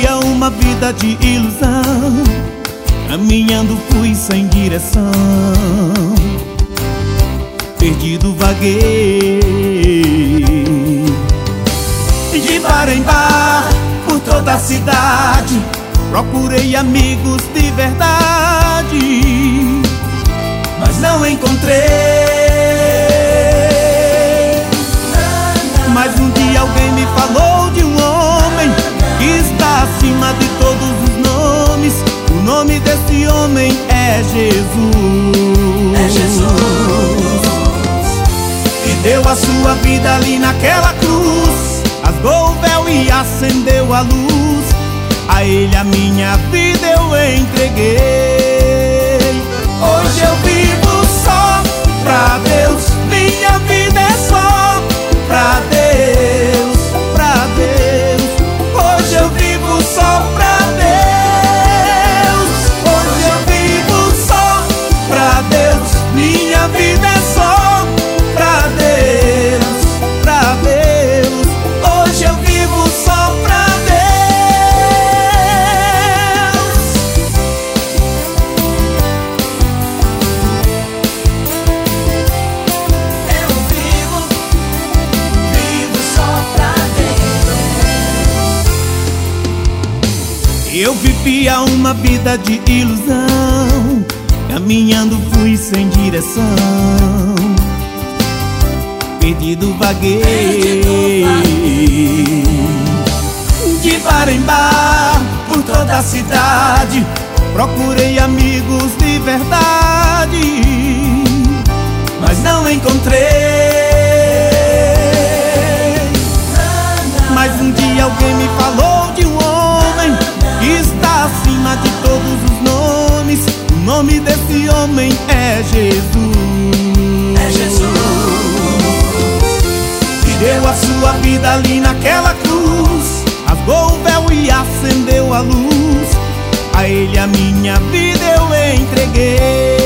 vivia uma vida de ilusão, caminhando fui sem direção, perdido vaguei, de bar em bar por toda a cidade, procurei amigos de verdade, mas não encontrei. Mas um dia alguém me falou de um homem que está acima de todos os nomes. O nome desse homem é Jesus. É Jesus. E deu a sua vida ali naquela cruz, rasgou o véu e acendeu a luz. A Ele a minha vida eu entreguei. Hoje eu vivo só pra Deus, minha vida é só pra Deus, pra Deus. Hoje eu vivo só pra Deus. Hoje eu vivo só pra Deus, minha vida é só pra Deus, pra Deus. Hoje eu vivo só pra Deus. Eu vivo só pra Deus. Eu vivia uma vida de ilusão, caminhando fui sem direção, perdido vaguei, de bar em bar por toda a cidade, procurei amigos de verdade, mas não encontrei. Mas um dia alguém me falou de um homem que está acima de todos os nomes. O nome desse homem é Jesus. É Jesus. E deu a sua vida ali naquela cruz, rasgou o véu e acendeu a luz. A Ele a minha vida eu entreguei.